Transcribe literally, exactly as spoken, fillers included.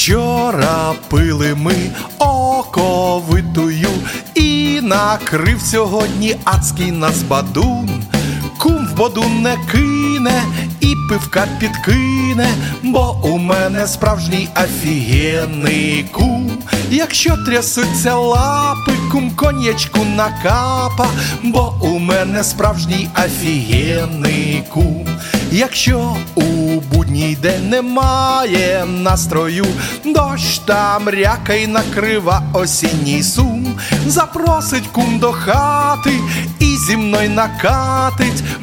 Вчора пили ми оковитую, і накрив сьогодні адський нас бадун. Кум в воду не кине і пивка підкине, бо у мене справжній офігенний кум. Якщо трясуться лапи, кум коньячку накапа, бо у мене справжній офігенний кум. Якщо у будній день немає настрою, дощ там ряка й накрива осінній сум, запросить кум до хати і зі мною накатить,